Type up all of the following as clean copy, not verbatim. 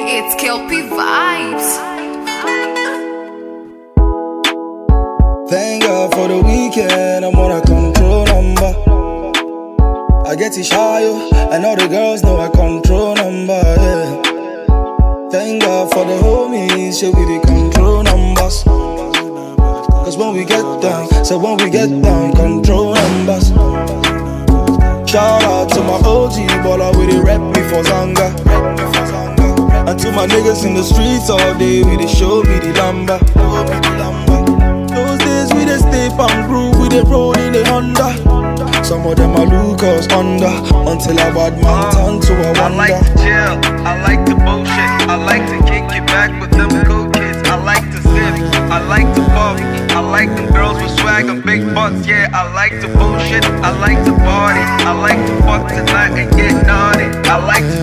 It's Kelpie Vibes. Thank God for the weekend, I'm on a control number. I get it shy, and all the girls know I control number, yeah. Thank God for the homies, show me the control numbers. Cause when we get down, control numbers. Shout out to my OG baller, we dey rep me for Zanga. And to my niggas in the streets all day, we dey show me the lumber. Those days we dey stay and groove, we dey roll in the Honda. Some of them are look us under, until a bad man turn to a wonder. I like to chill, I like to bullshit, I like to kick it back with them cool kids. I like to sip, I like to fuck, I like them girls with swag and big butts. Yeah, I like to bullshit, I like to party, I like to fuck tonight and get naughty. I like to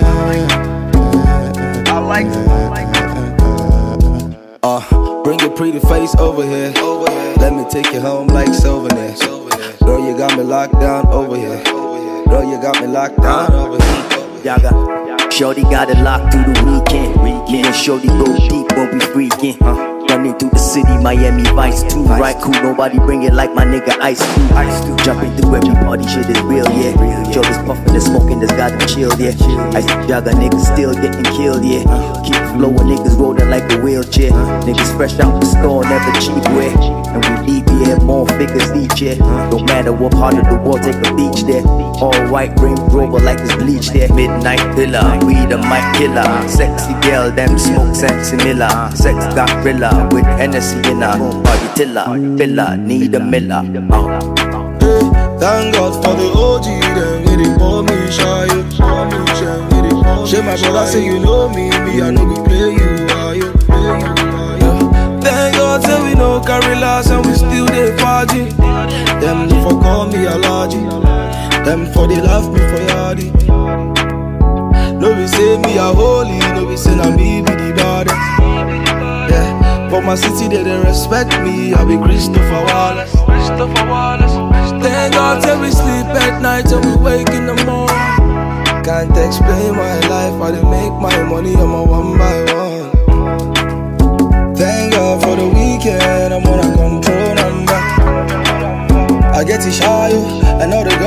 bring your pretty face over here. Let me take you home like souvenirs. Girl, you got me locked down over here. Girl, you got me locked down over here. Yaga. Shorty got it locked through the weekend. Me and Shorty go deep when we freaking. Running through the city, Miami Vice too. Right, cool, nobody bring it like my nigga Ice Cube. Jumping through every party, shit is real, yeah. Joe puffing and smoking, that's got them chilled, yeah. Ice Jaga niggas still getting killed, yeah. Keep flowing, niggas rolling like a wheelchair. Niggas fresh out the store, never cheap, wear. And we leave here, more figures each, yeah. No matter what part of the world, take a beach there. All white Range Rover like it's bleached there. Midnight villa, we the mic killer. Sexy girl, them smoke Samson Miller. Sex got thriller with Hennessy in her. Party tiller, villa, need a Miller. Hey, thank God for the OG, them really pour me shy. Shey my brother say you know me, I know we play you, are you? Thank God say we no carry last and we still dey party. Them no for call me allergy, them for they laugh me for yardy. No we say me a holy, no we say na me be the baddest. Yeah, for my city they respect me, I be Christopher Wallace. Thank God say we sleep at night and we wake in the morning. Can't explain my life, I dey make my money, I'm a one by one. Thank God for the weekend, I'm on a control number. I get it shy, and all the